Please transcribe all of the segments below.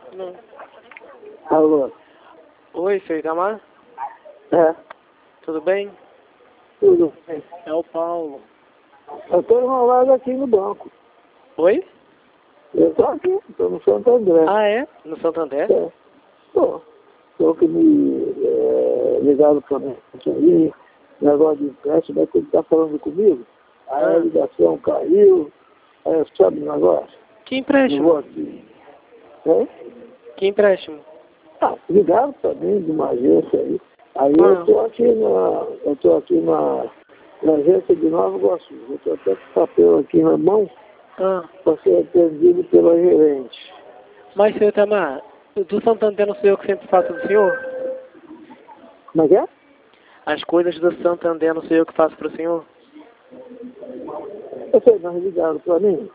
Não. Alô? Oi, seu Itamar? É, Tudo bem? tudo bem. É o Paulo. Eu estou enrolado aqui no banco. Oi? Eu estou aqui, estou no Santo André. Ah, é? No Santander? É. Estou que me ligaram para mim aí, negócio de empréstimo, é que ele está falando comigo. Aí a ligação caiu, aí sabe o negócio? Que Eu empréstimo? vou aqui. É? Que empréstimo? Ah, ligaram para mim de uma agência aí. Aí eu estou aqui na agência de Nova Iguaçu. Eu estou até com o papel aqui na mão para ser atendido pela gerente. Mas, seu Itamar, do Santander não sou eu que sempre faço do senhor? Como é que é? As coisas do Santander não sou eu que faço pro senhor? Eu sei, mas ligaram para mim,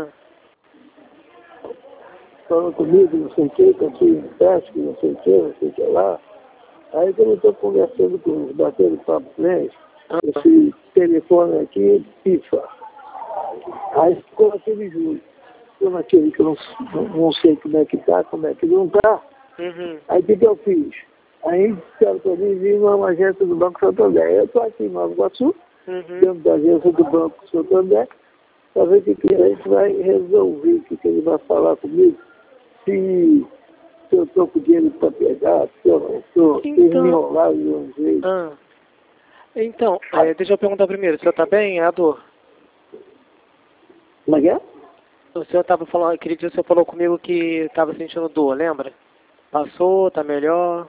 falando comigo, não sei o que aqui em teste, não sei o que lá. Aí quando eu estou conversando com eles, batendo papo com eles, esse telefone aqui pifa. Aí ficou naquele juro. Ficou naquele que eu não sei como é que tá, como é que não tá. Aí o que eu fiz? Aí disseram para mim vir numa agência do Banco Santander. Eu estou aqui em Nova Iguaçu, dentro da agência do Banco Santander, para ver o que a gente vai resolver, o que ele vai falar comigo. Se eu estou com dinheiro para pegar, se eu não estou, se enrolado de um jeito. Então, deixa eu perguntar primeiro, o senhor está bem? É a dor? Como é que é? O senhor estava falando, aquele dia o senhor falou comigo que estava sentindo dor, lembra? Passou, está melhor?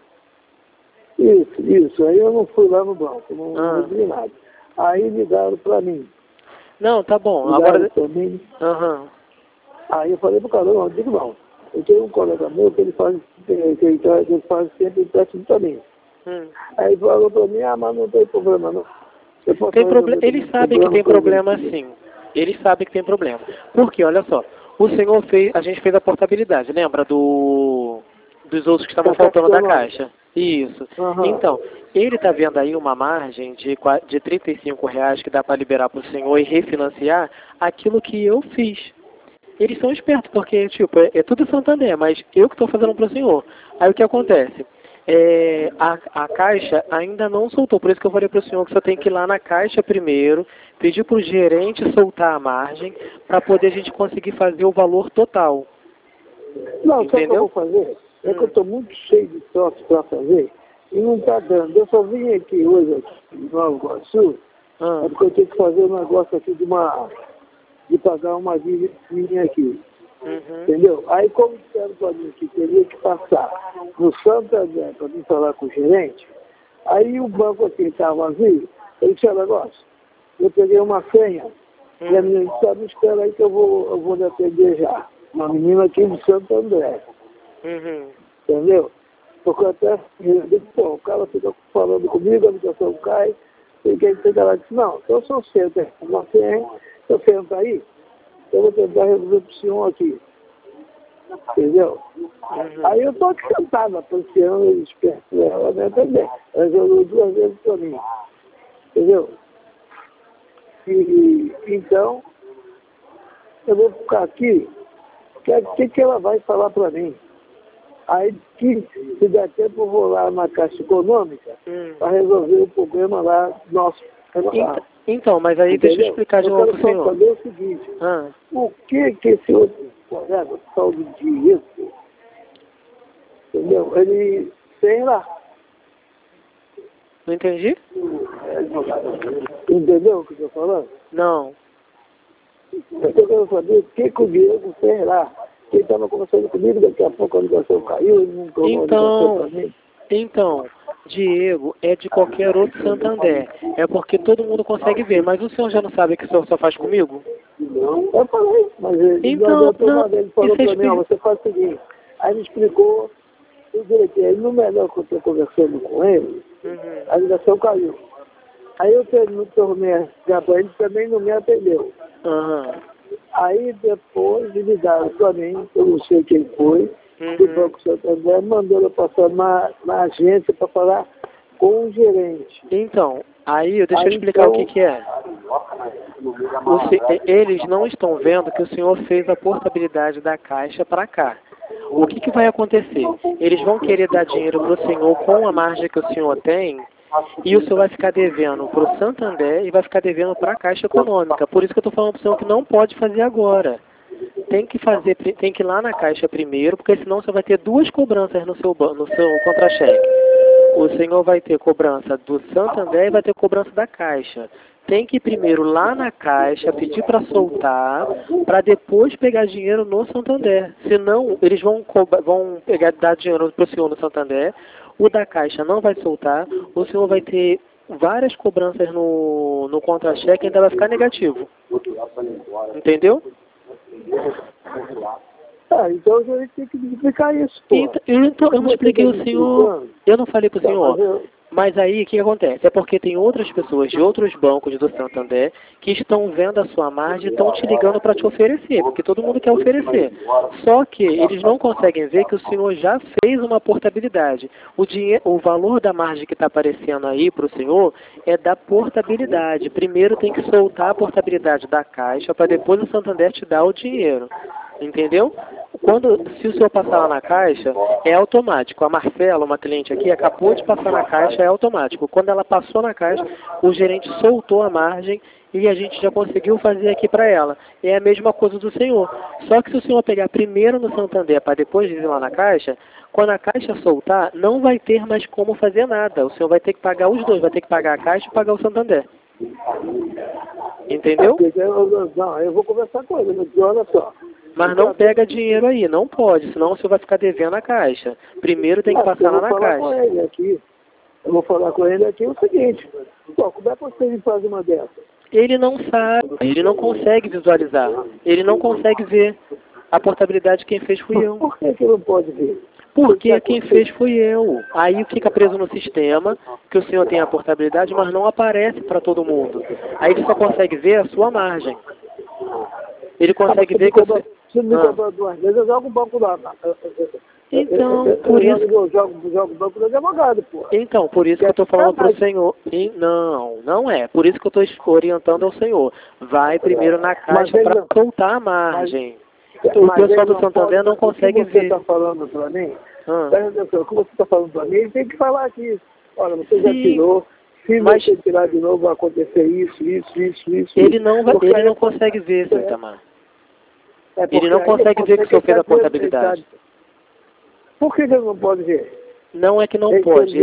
Isso. Aí eu não fui lá no banco, não vi nada. Aí ligaram para mim. Não, tá bom. Ligaram Agora... para mim. Aí eu falei pro cara, não, digo não. Eu tenho um colega meu que ele faz sempre empréstimo para mim. Aí ele falou para mim, mas não tem problema não. Tem problema. Ele sabe que tem problema sim. Ele sabe que tem problema. Porque, olha só, o senhor fez, a gente fez a portabilidade, lembra dos outros que estavam faltando da caixa? Isso. Então, ele está vendo aí uma margem de R$35 que dá para liberar para o senhor e refinanciar aquilo que eu fiz. Eles são espertos, porque, tipo, é tudo Santander, mas eu que estou fazendo para o senhor. Aí o que acontece? A Caixa ainda não soltou, por isso que eu falei para o senhor que você tem que ir lá na Caixa primeiro, pedir para o gerente soltar a margem, para poder a gente conseguir fazer o valor total. Não, entendeu? Sabe o que eu vou fazer? É que eu estou muito cheio de troços para fazer e não está dando. Eu só vim aqui hoje, aqui em Nova Iguaçu, é porque eu tenho que fazer um negócio aqui de pagar uma dívida minha aqui. Entendeu? Aí como disseram para mim que teria que passar no Santander para mim falar com o gerente, aí o banco aqui estava vazio, ele disse, negócio, eu peguei uma senha, e a menina disse, me espera aí que eu vou lhe atender já. Uma menina aqui de Santo André. Entendeu? Porque até o cara fica falando comigo, a ligação cai, e quem fica lá disse, não, eu sou seu, tem uma senha, eu sento aí, eu vou tentar resolver para o senhor aqui. Entendeu? Aí eu estou aqui sentado, apreciando eles perto dela, né, também. Ela resolveu 2 vezes para mim. Entendeu? E então, eu vou ficar aqui, o que ela vai falar para mim? Aí, se der tempo, eu vou lá na Caixa Econômica para resolver o problema lá nosso. Então, mas aí deixa eu explicar de novo para o senhor. Eu quero saber o seguinte, o que esse outro colega, tal do Diego, entendeu? Ele tem lá. Não entendi? Entendeu o que eu estou falando? Não. Eu quero saber o que o Diego fez lá. Ele estava conversando comigo, daqui a pouco a ligação caiu, ele não tomou a ligação para mim. Então, Diego é de qualquer outro Santander. É porque todo mundo consegue ver. Mas o senhor já não sabe o que o senhor só faz comigo? Não, eu falei, mas ele falou para mim, você faz o seguinte. Aí ele explicou tudo direitinho. Aí no melhor que eu estou conversando com ele, a ligação caiu. Aí eu tornei a ligar para ele, também não me atendeu. Aí depois ligaram para mim, eu não sei quem foi, do Banco Santander, mandou eu passar na agência para falar com o gerente. Então, deixa eu explicar o que é. Eles não estão vendo que o senhor fez a portabilidade da Caixa para cá. o que vai acontecer? Eles vão querer dar dinheiro para o senhor com a margem que o senhor tem, e o senhor vai ficar devendo para o Santander e vai ficar devendo para a Caixa Econômica. Por isso que eu estou falando para o senhor que não pode fazer agora. Tem que ir lá na Caixa primeiro, porque senão você vai ter duas cobranças no seu contra-cheque. O senhor vai ter cobrança do Santander e vai ter cobrança da Caixa. Tem que ir primeiro lá na Caixa, pedir para soltar, para depois pegar dinheiro no Santander. Senão, eles vão dar dinheiro para o senhor no Santander, o da Caixa não vai soltar, o senhor vai ter várias cobranças no contra-cheque e ainda vai ficar negativo. Entendeu? Então a gente tem que explicar isso. Então, eu não expliquei ao senhor, eu não falei para o senhor. Mas aí, o que acontece? É porque tem outras pessoas de outros bancos do Santander que estão vendo a sua margem e estão te ligando para te oferecer, porque todo mundo quer oferecer. Só que eles não conseguem ver que o senhor já fez uma portabilidade. O valor da margem que está aparecendo aí para o senhor é da portabilidade. Primeiro tem que soltar a portabilidade da Caixa para depois o Santander te dar o dinheiro. Entendeu? Se o senhor passar lá na Caixa, é automático. A Marcela, uma cliente aqui, acabou de passar na Caixa, é automático. Quando ela passou na Caixa, o gerente soltou a margem e a gente já conseguiu fazer aqui para ela. É a mesma coisa do senhor. Só que se o senhor pegar primeiro no Santander para depois ir lá na Caixa, quando a Caixa soltar, não vai ter mais como fazer nada. O senhor vai ter que pagar os dois, vai ter que pagar a Caixa e pagar o Santander. Entendeu? Não, eu vou conversar com ele, mas olha só. Mas não pega dinheiro aí, não pode, senão o senhor vai ficar devendo a Caixa. Primeiro tem que passar lá na Caixa. Eu vou falar com ele aqui o seguinte, como é que você faz uma dessa? Ele não sabe, ele não consegue visualizar, ele não consegue ver. A portabilidade quem fez fui eu. Por que não pode ver? Porque quem fez fui eu. Aí fica preso no sistema, que o senhor tem a portabilidade, mas não aparece para todo mundo. Aí ele só consegue ver a sua margem. Ele consegue ver que você... Se me cobrar 2 vezes, eu jogo o banco lá. Então, por isso... Eu jogo o banco do advogado, pô. Então, por isso que eu estou falando para o senhor... Não é. Por isso que eu estou orientando ao senhor. Vai primeiro na Caixa para soltar a margem. O pessoal do Santander não consegue ver. O que você está falando para mim? O que você está falando para mim, ele tem que falar aqui. Olha, você já tirou. Se você tirar de novo, vai acontecer isso. Ele não consegue ver, seu Itamar. Ele não consegue ver que o senhor fez a portabilidade. Por que ele não pode ver? Não é que não pode.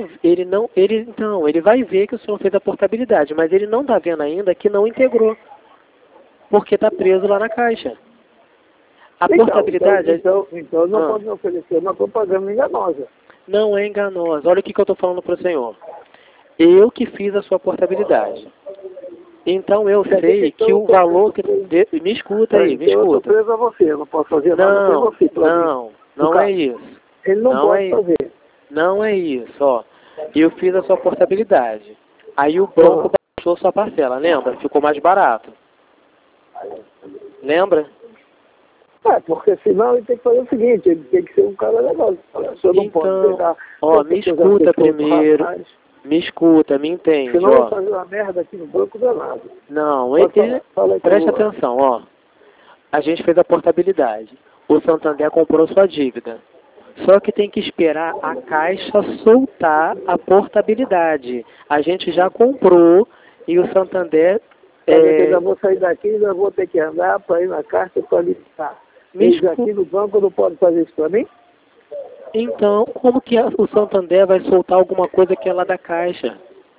Ele vai ver que o senhor fez a portabilidade, mas ele não está vendo ainda que não integrou. Porque está preso lá na Caixa. A portabilidade... Então não pode me oferecer uma propaganda enganosa. Não é enganosa. Olha o que eu estou falando para o senhor. Eu que fiz a sua portabilidade. Então eu sei que o valor que... Me escuta aí, me escuta. Eu estou preso a você, eu não posso fazer nada para você. Não é isso. Ele não pode fazer. Não é isso, ó. Eu fiz a sua portabilidade. Aí o banco baixou sua parcela, lembra? Ficou mais barato. Lembra? Porque senão ele tem que fazer o seguinte, ele tem que ser um cara legal. O senhor não pode pegar... Ó, me escuta primeiro. Me escuta, me entende, senão eu vou fazer uma merda aqui no banco danado. Não, presta atenção, ó. A gente fez a portabilidade. O Santander comprou sua dívida. Só que tem que esperar a Caixa soltar a portabilidade. A gente já comprou e o Santander... Eu já vou sair daqui e já vou ter que andar para ir na Caixa para listar. Eles aqui no banco não podem fazer isso para mim? Então, como que o Santander vai soltar alguma coisa que é lá da Caixa?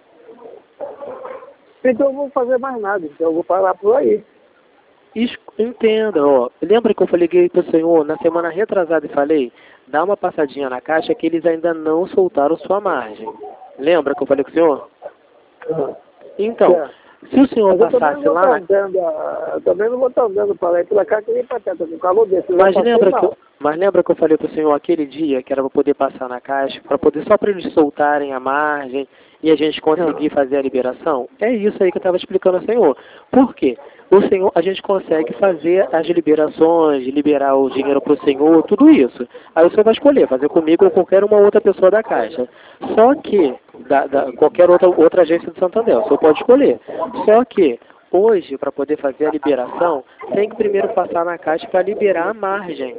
Então eu vou fazer mais nada, então eu vou parar por aí. Entenda, ó. Lembra que eu falei para o senhor na semana retrasada e falei, dá uma passadinha na Caixa que eles ainda não soltaram sua margem. Lembra que eu falei com o senhor? Então, se o senhor passasse lá... Eu também não vou estar andando para lá e pela cá que nem pateta, com calor desse. Mas lembra que eu falei para o senhor aquele dia que era para poder passar na Caixa, para poder só para eles soltarem a margem e a gente conseguir fazer a liberação? É isso aí que eu estava explicando ao senhor. Por quê? A gente consegue fazer as liberações, liberar o dinheiro para o senhor, tudo isso. Aí o senhor vai escolher, fazer comigo ou qualquer uma outra pessoa da Caixa. Só que, qualquer outra agência do Santander, o senhor pode escolher. Só que, hoje, para poder fazer a liberação, tem que primeiro passar na Caixa para liberar a margem.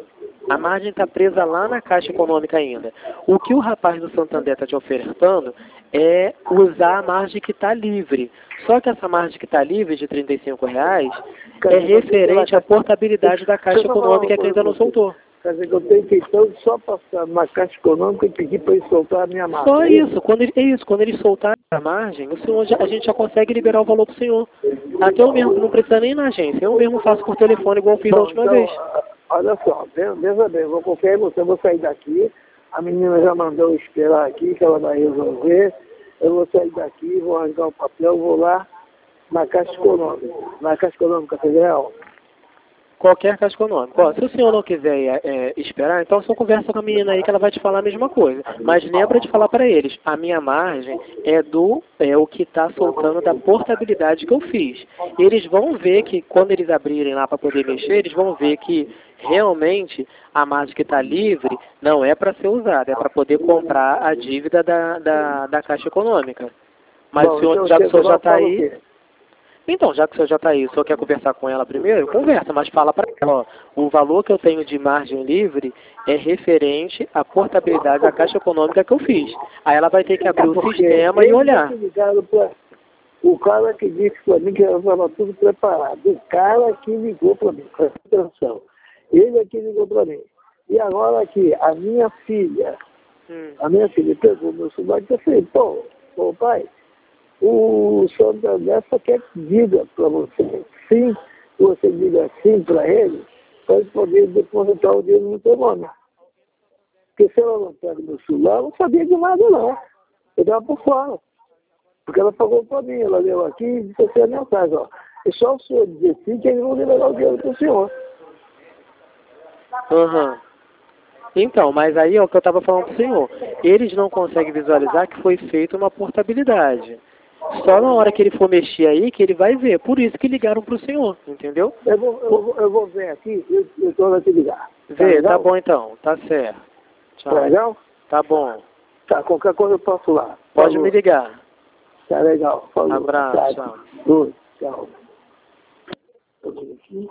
A margem está presa lá na Caixa Econômica ainda. O que o rapaz do Santander está te ofertando é usar a margem que está livre. Só que essa margem que está livre de R$35 é referente à portabilidade da Caixa Econômica que ainda não soltou. Quer dizer que eu tenho que então só passar na Caixa Econômica e pedir para ele soltar a minha margem. Só isso. Quando ele soltar a margem, a gente já consegue liberar o valor para o senhor. Até eu mesmo, não precisa nem ir na agência. Eu mesmo faço por telefone igual eu fiz da última vez. Olha só, veja bem, vou confiar em você, eu vou sair daqui. A menina já mandou eu esperar aqui, que ela vai resolver. Eu vou sair daqui, vou arrancar o papel, vou lá na Caixa Econômica. Na Caixa Econômica Federal. Qualquer Caixa Econômica. Ó, se o senhor não quiser esperar, então só conversa com a menina aí que ela vai te falar a mesma coisa. Mas lembra de falar para eles, a minha margem é o que está soltando da portabilidade que eu fiz. Eles vão ver que quando eles abrirem lá para poder mexer, eles vão ver que realmente a margem que está livre não é para ser usada, é para poder comprar a dívida da Caixa Econômica. Mas bom, o senhor, já que o senhor já está aí... Então, já que o senhor já está aí, o senhor quer conversar com ela primeiro? Conversa, mas fala para ela, ó, o valor que eu tenho de margem livre é referente à portabilidade da Caixa Econômica que eu fiz. Aí ela vai ter que abrir o sistema e olhar. O cara que disse para mim que estava tudo preparado, o cara que ligou para mim, presta atenção, ele é que ligou para mim. E agora aqui, a minha filha pegou meu celular e disse assim, pô pai, o Santander só quer que diga para você, sim, você diga sim para ele poder depositar o dinheiro no teu nome. Porque se ela não pega meu celular, eu não sabia de nada não. Eu estava por fora. Porque ela pagou para mim, ela deu aqui e disse assim a mensagem, ó. É só o senhor dizer sim que eles vão liberar o dinheiro para o senhor. Então, mas aí é o que eu estava falando para o senhor. Eles não conseguem visualizar que foi feita uma portabilidade. Só na hora que ele for mexer aí que ele vai ver. Por isso que ligaram para o senhor, entendeu? Eu vou ver aqui e eu estou a te ligar. Vê, tá bom então. Tá certo. Tchau. Tá legal? Tá bom. Tá, qualquer coisa eu posso lá. Pode me ligar. Tá legal. Falou. Abraço. Tá. Tchau.